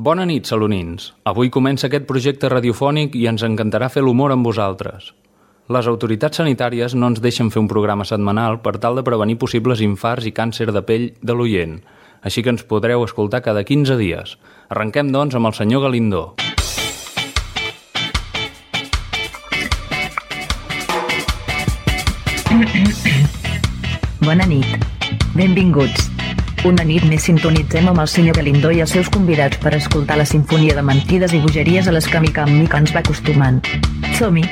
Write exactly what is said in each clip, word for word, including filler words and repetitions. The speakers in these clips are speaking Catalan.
Bona nit, salonins. Avui comença aquest projecte radiofònic i ens encantarà fer l'humor amb vosaltres. Les autoritats sanitàries no ens deixen fer un programa setmanal per tal de prevenir possibles infarts i càncer de pell de l'oient, així que ens podreu escoltar cada quinze dies. Arrenquem, doncs, amb el senyor Galindó. Bona nit. Benvinguts. Una nit més sintonitzem amb el senyor Galindó i els seus convidats per escoltar la sinfonia de mentides i bogeries a les que mica en mica ens va acostumant. Som-hi!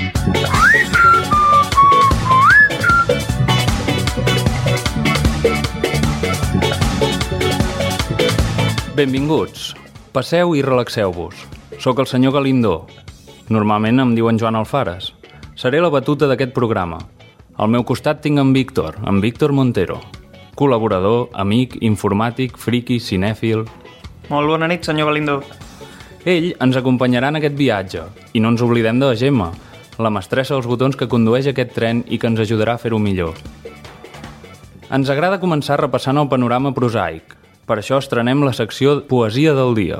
Benvinguts. Passeu i relaxeu-vos. Soc el senyor Galindó. Normalment em diuen Joan Alfares. Seré la batuta d'aquest programa. Al meu costat tinc en Víctor, en Víctor Montero. Col·laborador, amic, informàtic, friqui, cinèfil... Molt bona nit, senyor Galindó. Ell ens acompanyarà en aquest viatge. I no ens oblidem de la Gemma, la mestressa dels botons que condueix aquest tren i que ens ajudarà a fer-ho millor. Ens agrada començar repassant el panorama prosaic. Per això estrenem la secció Poesia del dia.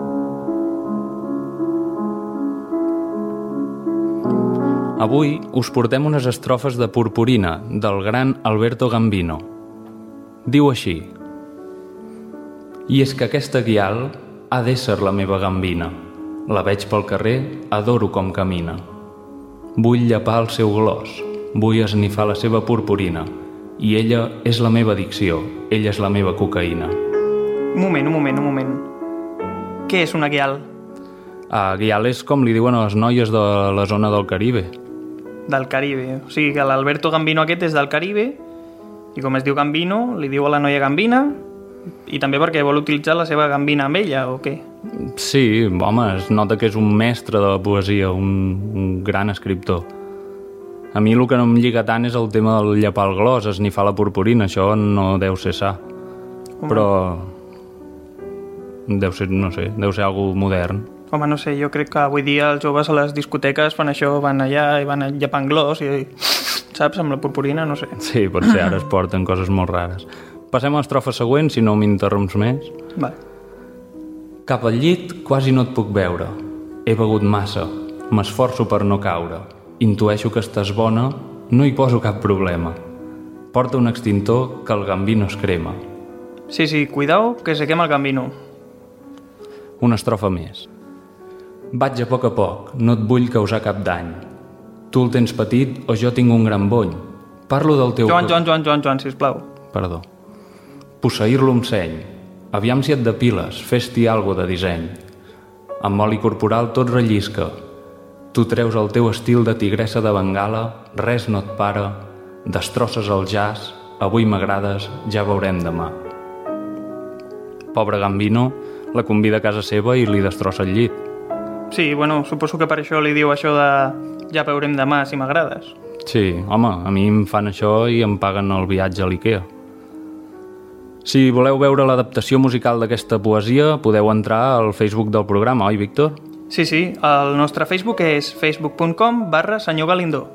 Avui us portem unes estrofes de Purpurina, del gran Alberto Gambino. Diu així: I és que aquesta guial ha d'ésser la meva gambina. La veig pel carrer, adoro com camina. Vull llepar el seu glòs, vull esnifar la seva purpurina. I ella és la meva addicció, ella és la meva cocaïna. Un moment, un moment, un moment. Què és una guial? Ah, guial és com li diuen a les noies de la zona del Caribe. Del Caribe. O sigui que l'Alberto Gambino aquest és del Caribe i com es diu Gambino, li diu a la noia Gambina i també perquè vol utilitzar la seva gambina amb ella, o què? Sí, home, es nota que és un mestre de la poesia, un, un gran escriptor. A mi el que no em lliga tant és el tema del llepar el glòs, esnifar la purpurina, això no deu ser sa. Home. Però deu ser, no sé, deu ser algo modern. Home, no sé, jo crec que avui dia els joves a les discoteques fan això, van allà i van llepant glòs i, saps, amb la purpurina, no sé. Sí, potser ara es porten coses molt rares. Passem a l'estrofa següent, si no m'interromps més. Vale. Cap al llit quasi no et puc veure. He begut massa, m'esforço per no caure. Intueixo que estàs bona, no hi poso cap problema. Porta un extintor que el Gambino es crema. Sí, sí, cuidao que se quema el Gambino. Una estrofa més. Vaig a poc a poc, no et vull causar cap dany. Tu el tens petit o jo tinc un gran bony. Parlo del teu... Joan, Joan, Joan, Joan, Joan, sisplau. Perdó. Posseir-lo amb seny. Aviam si et depiles, fes-t'hi algo de disseny. Amb oli corporal tot rellisca. Tu treus el teu estil de tigressa de Bengala, res no et para, destrosses el jazz, avui m'agrades, ja veurem demà. Pobre Gambino, la convida a casa seva i li destrossa el llit. Sí, bueno, suposo que per això li diu això de ja veurem demà si m'agrades. Sí, home, a mi em fan això i em paguen el viatge a l'Ikea. Si voleu veure l'adaptació musical d'aquesta poesia, podeu entrar al Facebook del programa, oi, Víctor? Sí, sí, el nostre Facebook és facebook punt com barra senyor Galindó.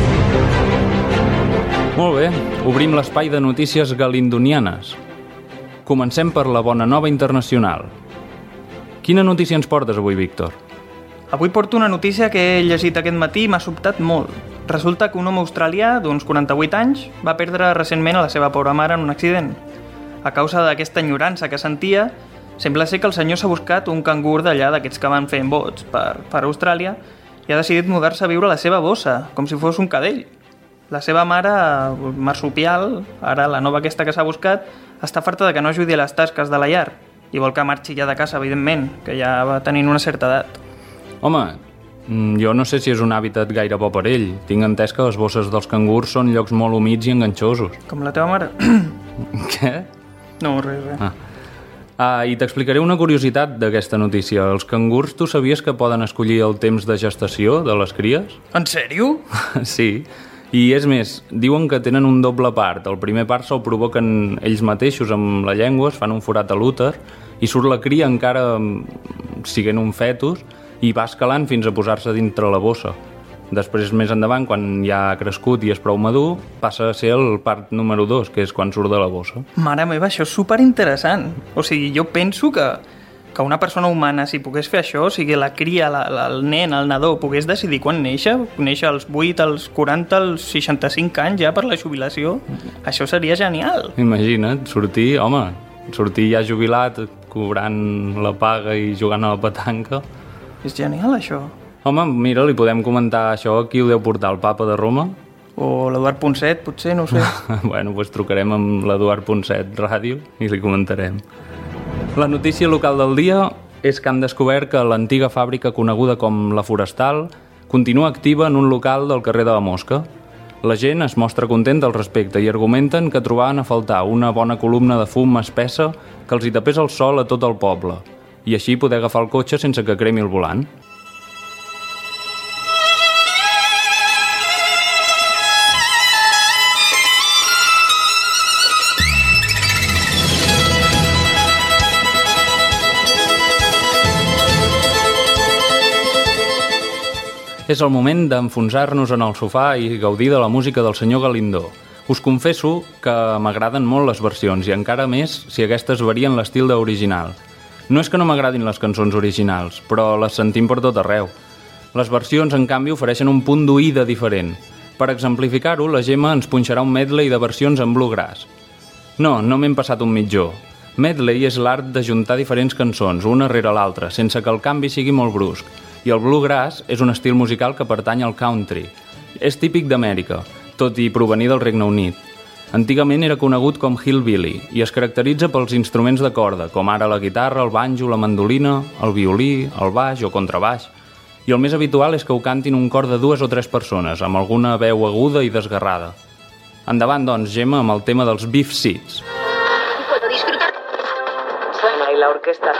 Molt bé, obrim l'espai de notícies galindonianes. Comencem per la bona nova internacional. Quina notícia ens portes avui, Víctor? Avui porto una notícia que he llegit aquest matí i m'ha sobtat molt. Resulta que un home australià d'uns quaranta-vuit anys va perdre recentment a la seva pobra mare en un accident. A causa d'aquesta enyorança que sentia, sembla ser que el senyor s'ha buscat un cangur d'allà d'aquests que van fent bots per, per Austràlia i ha decidit mudar-se a viure a la seva bossa, com si fos un cadell. La seva mare, marsupial, ara la nova aquesta que s'ha buscat, està farta de que no ajudi a les tasques de la llar i vol que marxi ja de casa, evidentment, que ja va tenint una certa edat. Home, jo no sé si és un hàbitat gaire bo per ell. Tinc entès que les bosses dels cangurs són llocs molt humits i enganxosos. Com la teva mare? Què? No, res, res. Ah. Ah, I t'explicaré una curiositat d'aquesta notícia. Els cangurs, tu sabies que poden escollir el temps de gestació de les cries? En sèrio? Sí. I és més, diuen que tenen un doble part. El primer part se'l provoquen ells mateixos amb la llengua, es fan un forat a l'úter i surt la cria encara siguent un fetus i va escalant fins a posar-se dintre la bossa. Després, més endavant, quan ja ha crescut i és prou madur, passa a ser el part número dos, que és quan surt de la bossa. Mare meva, això és superinteressant. O sigui, jo penso que que una persona humana, si pogués fer això, o sigui, la cria, la, la, el nen, el nadó, pogués decidir quan néixer, néixer als vuit, als quaranta, als seixanta-cinc anys ja per la jubilació, això seria genial. Imagina't, sortir, home, sortir ja jubilat, cobrant la paga i jugant a la petanca. És genial, això. Home, mira, li podem comentar això, qui ho deu portar, el papa de Roma? O l'Eduard Ponset, potser, no ho sé. Bueno, doncs trucarem amb l'Eduard Ponset Ràdio i li comentarem. La notícia local del dia és que han descobert que l'antiga fàbrica coneguda com La Forestal continua activa en un local del carrer de la Mosca. La gent es mostra contenta al respecte i argumenten que trobaven a faltar una bona columna de fum espessa que els hi tapés el sol a tot el poble i així poder agafar el cotxe sense que cremi el volant. És el moment d'enfonsar-nos en el sofà i gaudir de la música del senyor Galindó. Us confesso que m'agraden molt les versions i encara més si aquestes varien l'estil d'original. No és que no m'agradin les cançons originals, però les sentim per tot arreu. Les versions, en canvi, ofereixen un punt d'oïda diferent. Per exemplificar-ho, la Gemma ens punxarà un medley de versions en bluegrass. No, no m'hem passat un mitjó. Medley és l'art d'ajuntar diferents cançons, una rere l'altra, sense que el canvi sigui molt brusc. I el bluegrass és un estil musical que pertany al country. És típic d'Amèrica, tot i provenir del Regne Unit. Antigament era conegut com hillbilly i es caracteritza pels instruments de corda, com ara la guitarra, el banjo, la mandolina, el violí, el baix o contrabaix. I el més habitual és que ho cantin un cor de dues o tres persones, amb alguna veu aguda i desgarrada. Endavant, doncs, Gemma, amb el tema dels Beef Seeds. Puedo disfrutar. Suena y la orquesta.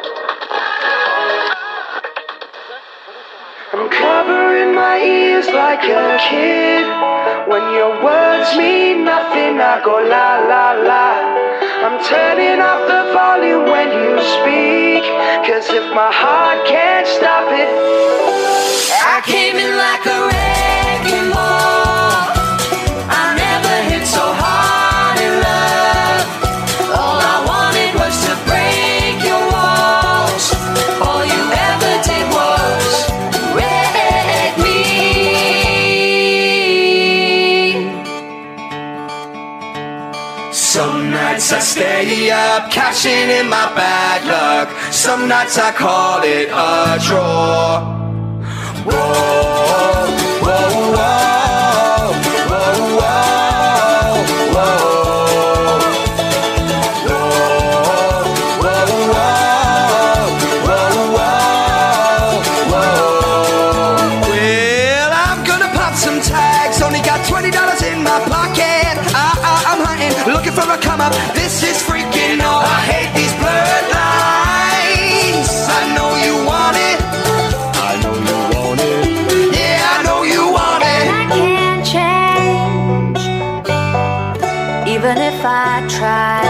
I'm covering my ears like a kid. When your words mean nothing, I go la la la. I'm turning off the volume when you speak, 'cause if my heart can't stop it, I came in like a wrecking ball. I never hit so hard in love. All I wanted was to break your walls. All you ever did was wreck me. Some nights I stay up, cashing in my bad luck. Some nights I call it a draw. Whoa, whoa, whoa, whoa, whoa, whoa, whoa, whoa. Well, I'm gonna pop some tags. Only got twenty dollars in my pocket. I, I, I'm hunting, looking for a come up. This is freaking all. I hate these blurred lines. I know you want it. I know you want it. Yeah, I know you want it. I can't change, even if I try.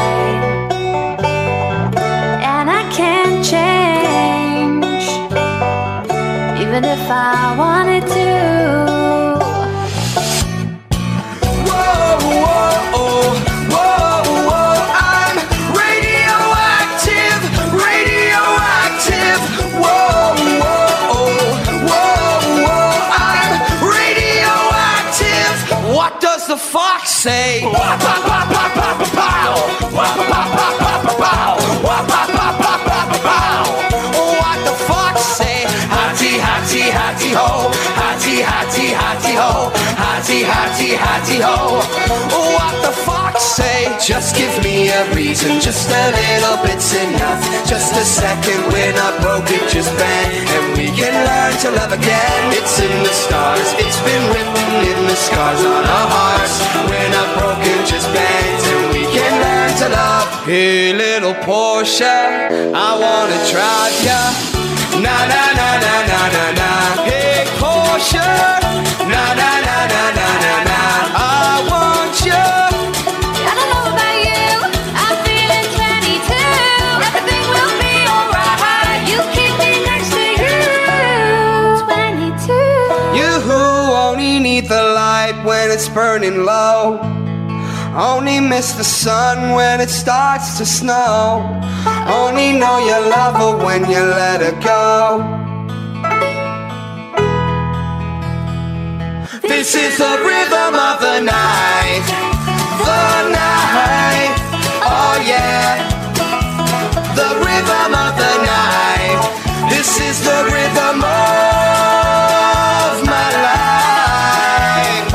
And I can't change, even if I wanted to. Whoa, whoa, whoa, whoa. I'm radioactive, radioactive. Whoa, whoa, whoa, whoa. I'm radioactive. What does the fox say? Wah, bah, bah, bah, bah, bah, bow. Wah, bah, bah, bah, bah, bah, bow. Wah, bah, bah, bah, bah, bah, bow. What the fox say? Hattie, hattie, hattie ho. Hattie, hattie, hattie ho. Hattie, hattie, hattie ho. What the fox say? Just give me a reason, just a little bit's enough. Just a second, we're not broken, just bang, and we can learn to love again. It's in the stars, it's been written in the scars on our hearts. We're not broken, just bang, and we can learn to love. Hey, little Porsche, I wanna drive ya. Na na na na na na na. Hey, Porsche, na na na na na na na. I want you. I don't know about you, I'm feeling twenty-two. Everything will be alright. You keep me next to you. twenty-two. You who only need the light when it's burning low. Only miss the sun when it starts to snow. Only know you love her when you let her go. This is the rhythm of the night, the night, oh yeah. The rhythm of the night, this is the rhythm of my life.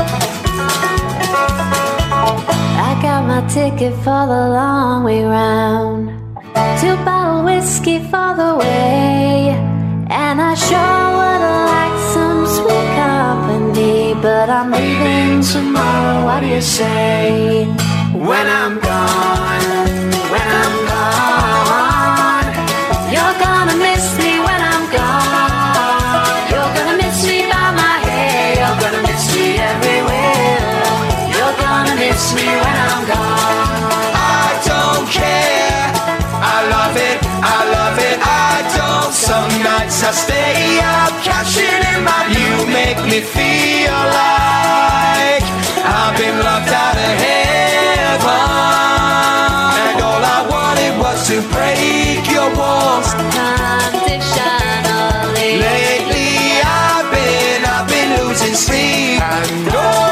I got my ticket for the long way round, two bottle whiskey for the way, and I sure would like some sweet company, but I'm leaving tomorrow, what do you say? When I'm gone, when I'm gone, You're gonna miss me when I'm gone. You're gonna miss me by my hair. You're gonna miss me everywhere. You're gonna miss me when I'm gone. I don't care. I love it, I love it, I don't. Some nights I stay up, cashing in my. You make me feel like I've been locked out of heaven, and all I wanted was to break your walls. Unconditionally. Lately I've been, I've been losing sleep, and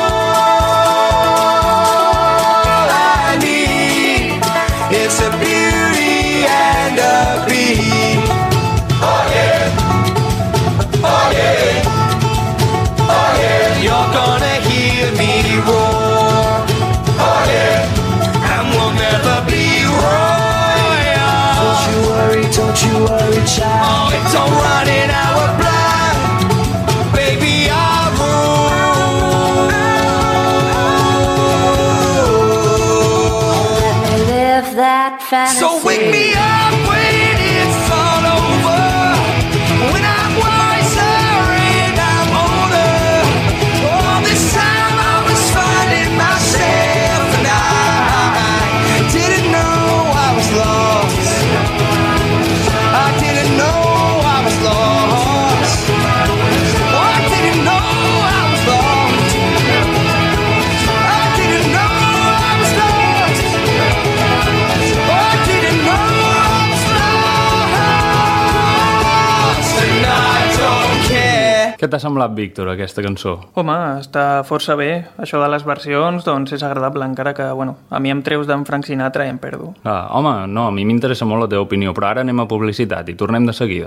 all I need is a beauty and a beat. Oh yeah, oh yeah, oh yeah. You're gonna hear me roar. Oh yeah, and we'll never be royal. Don't you worry, don't you worry, child. Oh, it's all running our blood. Baby, I rule. Live that fantasy. So wake me up when it's all over, when I'm wiser and I'm older. All this time I was finding myself, and I didn't know I was lost. I didn't know I was lost. Oh, I didn't know I was lost. I didn't know I was lost. Oh, I didn't know I was lost. And I don't care. Què t'ha semblat, Víctor, aquesta cançó? Home, està força bé. Això de les versions, doncs, és agradable, encara que, bueno, a mi em treus d'en Frank Sinatra i em perdo. Ah, home, no, a mi m'interessa molt la teva opinió, però ara anem a publicitat i tornem de seguida.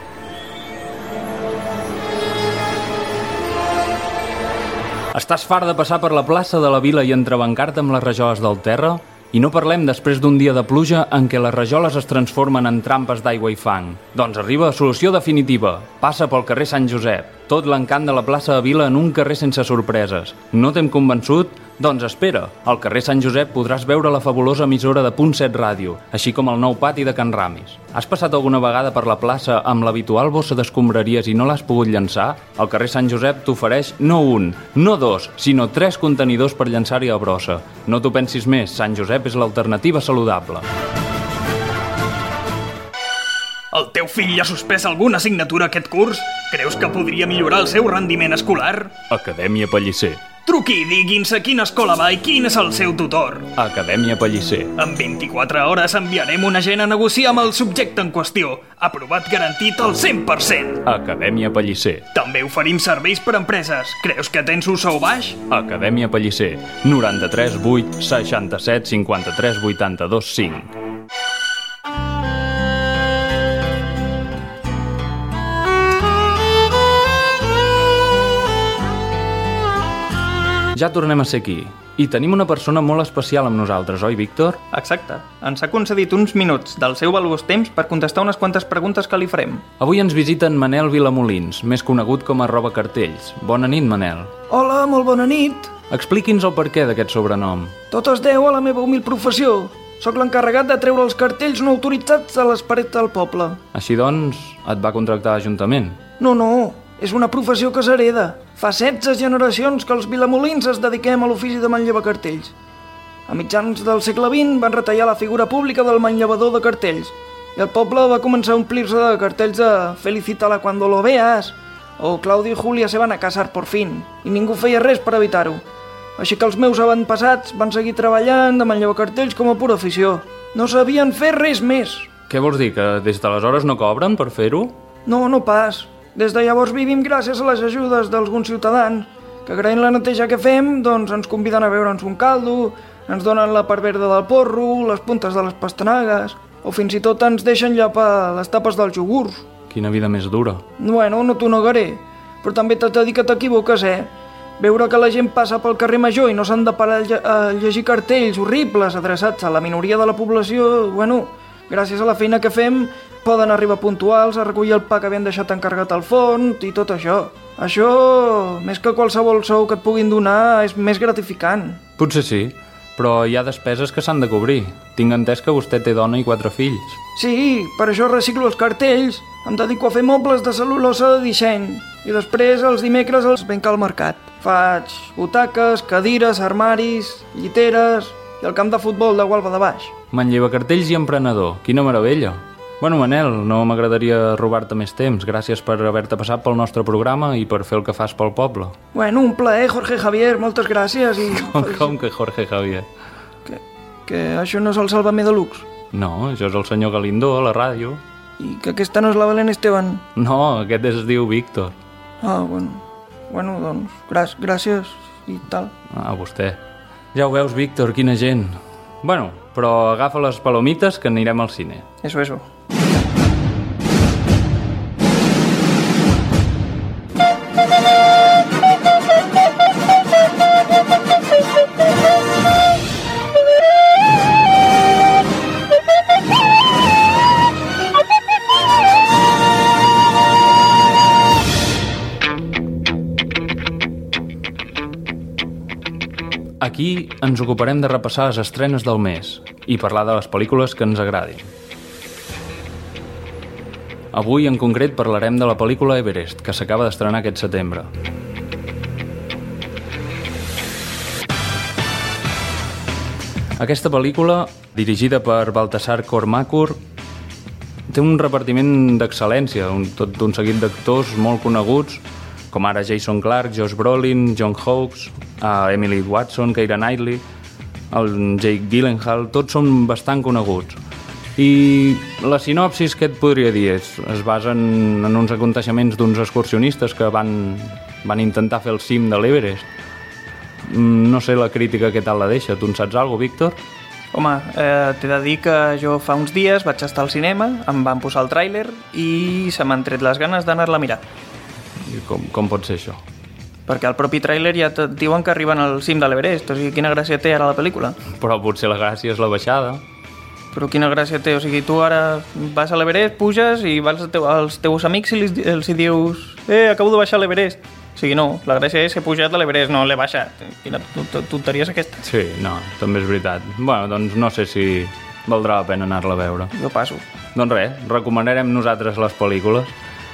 Estàs fart de passar per la plaça de la Vila i entrebancar-te amb les rajoles del terra? I no parlem després d'un dia de pluja en què les rajoles es transformen en trampes d'aigua i fang. Doncs arriba solució definitiva. Passa pel carrer Sant Josep. Tot l'encant de la plaça de Vila en un carrer sense sorpreses. No t'hem convençut? Doncs espera. Al carrer Sant Josep podràs veure la fabulosa emissora de Punt set Ràdio, així com el nou pati de Can Ramis. Has passat alguna vegada per la plaça amb l'habitual bossa d'escombraries i no l'has pogut llançar? El carrer Sant Josep t'ofereix no un, no dos, sinó tres contenidors per llançar-hi a brossa. No t'ho pensis més, Sant Josep és l'alternativa saludable. El teu fill ha suspès alguna assignatura aquest curs? Creus que podria millorar el seu rendiment escolar? Acadèmia Pellicer. Truqui i digui'ns a quina escola va i quin és el seu tutor. Acadèmia Pellicer. En vint-i-quatre hores enviarem un agent a negociar amb el subjecte en qüestió. Aprovat garantit al cent per cent. Acadèmia Pellicer. També oferim serveis per a empreses. Creus que tens un sou baix? Acadèmia Pellicer. noranta-tres vuit seixanta-set cinquanta-tres vuitanta-dos cinc. Ja tornem a ser aquí. I tenim una persona molt especial amb nosaltres, oi, Víctor? Exacte. Ens ha concedit uns minuts del seu valuós temps per contestar unes quantes preguntes que li farem. Avui ens visita en Manel Vilamolins, més conegut com a Roba Cartells. Bona nit, Manel. Hola, molt bona nit. Expliqui'ns el perquè d'aquest sobrenom. Tot es deu a la meva humil professió. Soc l'encarregat de treure els cartells no autoritzats a les parets del poble. Així doncs, et va contractar l'Ajuntament? No, no, és una professió que s'hereda. Fa setze generacions que els vilamolins es dediquem a l'ofici de manllevar cartells. A mitjans del segle vint van retallar la figura pública del manllevador de cartells i el poble va començar a omplir-se de cartells de «Felicítala cuando lo veas» o «Claudio y Julia se van a casar por fin» i ningú feia res per evitar-ho. Així que els meus avantpassats van seguir treballant de manllevar cartells com a pura afició. No sabien fer res més. Què vols dir, que des d'aleshores no cobren per fer-ho? No, no pas. Des de llavors vivim gràcies a les ajudes d'alguns ciutadans, que agraint la neteja que fem, doncs ens conviden a beure'ns un caldo, ens donen la part verda del porro, les puntes de les pastanagues, o fins i tot ens deixen llapar les tapes dels iogurts. Quina vida més dura. Bueno, no t'ho negaré, però també t'he de dir que t'equivoques, eh? Veure que la gent passa pel carrer Major i no s'han de parar a lle- a llegir cartells horribles adreçats a la minoria de la població, bueno, gràcies a la feina que fem, poden arribar puntuals a recollir el pa que havien deixat encarregat al forn i tot això. Això, més que qualsevol sou que et puguin donar, és més gratificant. Potser sí, però hi ha despeses que s'han de cobrir. Tinc entès que vostè té dona i quatre fills. Sí, per això reciclo els cartells. Em dedico a fer mobles de cel·lulosa de disseny i després els dimecres els venc al mercat. Faig butaques, cadires, armaris, lliteres i el camp de futbol de Gualba de Baix. Manlleva cartells i emprenedor. Quina meravella. Bueno, Manel, no m'agradaria robar-te més temps. Gràcies per haver-te passat pel nostre programa i per fer el que fas pel poble. Bueno, un plaer, Jorge Javier, moltes gràcies i... Com, com que Jorge Javier? Que, que això no és el Sálvame Deluxe No, això és el senyor Galindó, a la ràdio. i que aquesta no és la Belén Esteban. No, aquest es diu Víctor. Ah, bueno. Bueno, doncs, gràcies, gràcies i tal. Ah, vostè. Ja ho veus, Víctor, quina gent. Bueno, però agafa les palomites que anirem al cine. Eso, eso. Aquí ens ocuparem de repassar les estrenes del mes i parlar de les pel·lícules que ens agradin. Avui, en concret, parlarem de la pel·lícula Everest, que s'acaba d'estrenar aquest setembre. Aquesta pel·lícula, dirigida per Baltasar Kormákur, té un repartiment d'excel·lència, un, tot un seguit d'actors molt coneguts, com ara Jason Clarke, Josh Brolin, John Hawkes, uh, Emily Watson, Keira Knightley, el Jake Gyllenhaal, tots són bastant coneguts. I la sinopsis, què et podria dir? Es, es basen en uns aconteixements d'uns excursionistes que van, van intentar fer el cim de l'Everest. No sé la crítica què tal la deixa. Tu en saps alguna cosa, Víctor? Home, eh, t'he de dir que jo fa uns dies vaig estar al cinema, em van posar el tràiler i se m'han tret les ganes d'anar-la a mirar. I com, com pot ser això? Perquè al propi tràiler ja et diuen que arriben al cim de l'Everest, o sigui, quina gràcia té ara la pel·lícula? Però potser la gràcia és la baixada. Però quina gràcia té, o sigui, tu ara vas a l'Everest, puges i vas als, teu, als teus amics i els, els hi dius eh, acabo de baixar a l'Everest. O sigui, no, la gràcia és que he pujat a l'Everest, no l'he baixat. Quina tonteria és aquesta? Sí, no, també és veritat. Bueno, doncs no sé si valdrà la pena anar-la a veure. Jo passo. Doncs res, recomanarem nosaltres les pel·lícules.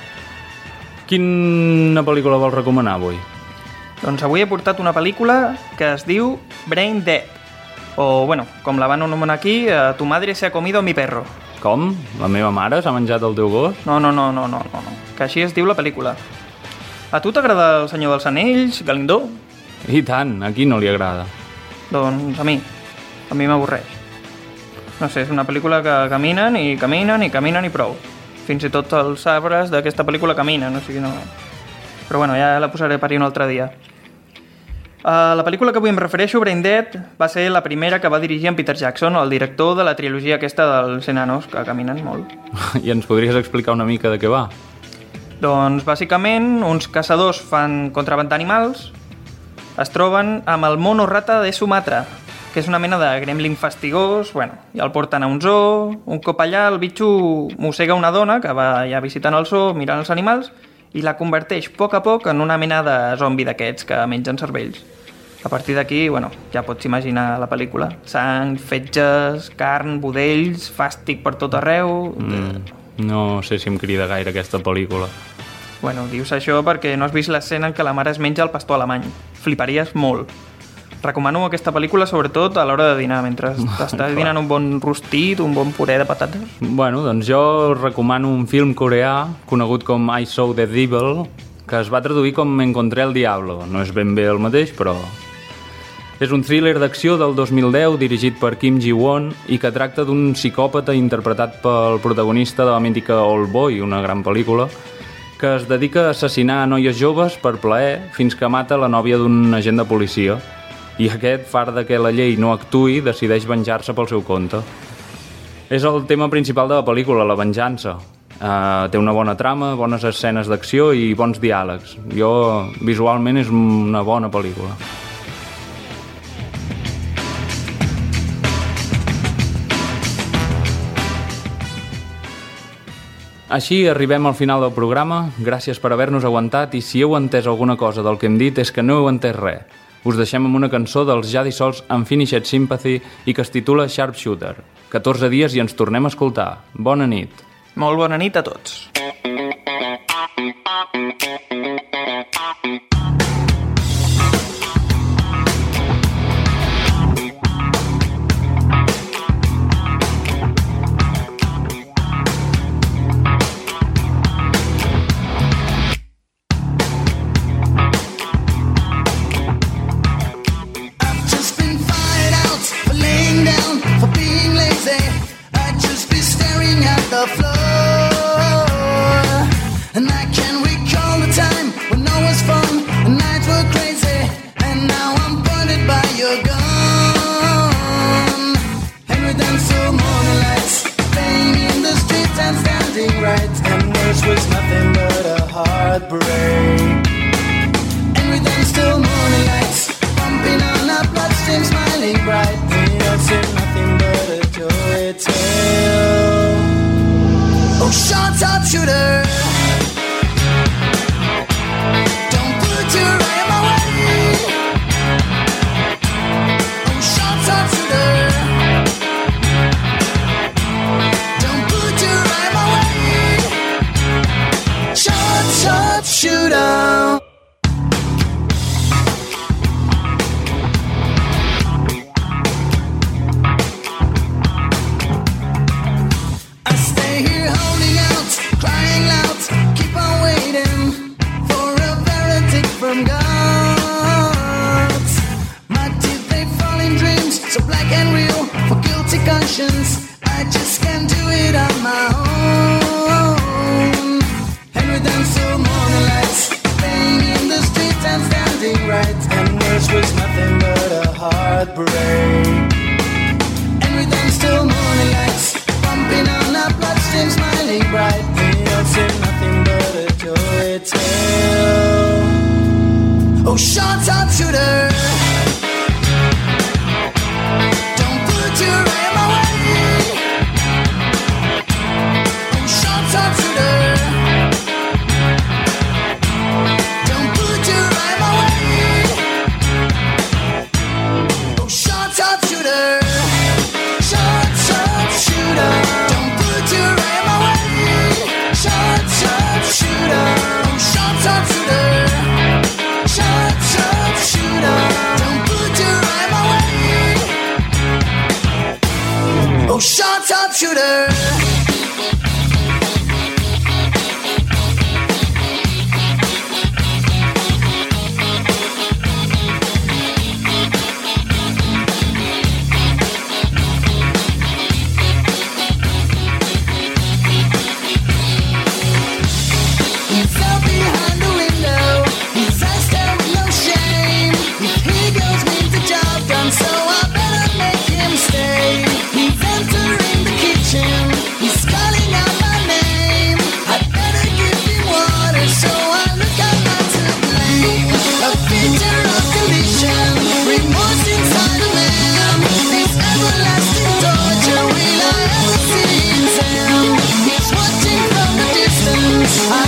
Quina pel·lícula vols recomanar avui? Doncs avui he portat una pel·lícula que es diu Brain Dead. O, bueno, com la van anomenar aquí, eh, Tu madre se ha comido mi perro. Com? La meva mare s'ha menjat el teu gos? No, no, no, no, no, no, no. Que així es diu la pel·lícula. A tu t'agrada El senyor dels anells, Galindó? I tant, a qui no li agrada? Doncs a mi. A mi m'avorreix. No sé, és una pel·lícula que caminen i caminen i caminen i prou. Fins i tot els arbres d'aquesta pel·lícula caminen, o sigui, no... Però bueno, ja la posaré per ahir un altre dia. Uh, la pel·lícula que avui em refereixo, Brain Dead, va ser la primera que va dirigir en Peter Jackson, el director de la trilogia aquesta dels enanos, que caminen molt. I ens podries explicar una mica de què va? Doncs, bàsicament, uns caçadors fan contraban d'animals, es troben amb el mono rata de Sumatra, que és una mena de gremlin fastigós, bueno, i el porten a un zoo, un cop allà el bitxo mossega una dona que va ja visitant el zoo, mirant els animals, i la converteix a poc a poc en una mena de zombi d'aquests que mengen cervells. A partir d'aquí, bueno, ja pots imaginar la pel·lícula. Sang, fetges, carn, budells, fàstic per tot arreu... Mm, no sé si em crida gaire aquesta pel·lícula. Bueno, dius això perquè no has vist l'escena en què la mare es menja el pastor alemany. Fliparies molt. Recomano aquesta pel·lícula sobretot a l'hora de dinar, mentre estàs dinant un bon rostit, un bon puré de patates. Bueno, doncs jo recomano un film coreà conegut com I Saw the Devil, que es va traduir com Me encontré el diablo. No és ben bé el mateix, però... És un thriller d'acció del dos mil deu dirigit per Kim Ji-won i que tracta d'un psicòpata interpretat pel protagonista de la mítica Old Boy, una gran pel·lícula, que es dedica a assassinar noies joves per plaer fins que mata la nòvia d'un agent de policia. I aquest, fart de que la llei no actuï, decideix venjar-se pel seu compte. És el tema principal de la pel·lícula, la venjança. Uh, té una bona trama, bones escenes d'acció i bons diàlegs. Jo, visualment, és una bona pel·lícula. Així arribem al final del programa. Gràcies per haver-nos aguantat i si heu entès alguna cosa del que hem dit és que no heu entès res. Us deixem amb una cançó dels ja dissolts Unfinished Sympathy i que es titula Sharpshooter. catorze dies i ens tornem a escoltar. Bona nit. Molt bona nit a tots. The floor, and I can recall the time when no was fun, the nights were crazy, and now I'm blinded by your gun. And we danced till morning lights, playing in the streets and standing right, and worse was nothing but a heartbreak. And we danced till morning lights, pumping on our bloodstream, smiling bright, and you'll see nothing but a joy tale. Oh, short top shooter, don't put your eye in my way. Oh, short top shooter, don't put your eye in my way. Short top shooter. Crying loud, keep on waiting for a verdict from God. My teeth, they fall in dreams, so black and real, for guilty conscience. I just can't do it on my own. And we dance till morning lights, playing in the streets and standing right, and worse was nothing but a heartbreak. And we dance till morning lights, pumping on our bloodstream, smiling bright. You'll see nothing but a joy tale. Oh, short top shooter, don't put your eye in my way. Oh, short top shooter, don't put your eye in my way. Oh, short top shooter, short top shooter, don't put your eye in my way. Short top shooter, oh, short top shooter, short top shooter, don't put your eye my way. Oh, short top shooter. So I better make him stay. He's entering the kitchen, he's calling out my name. I better give him water, so I look out not to blame. A picture of condition, remorse inside a man. This everlasting torture, will I ever see his end? He's watching from a distance. I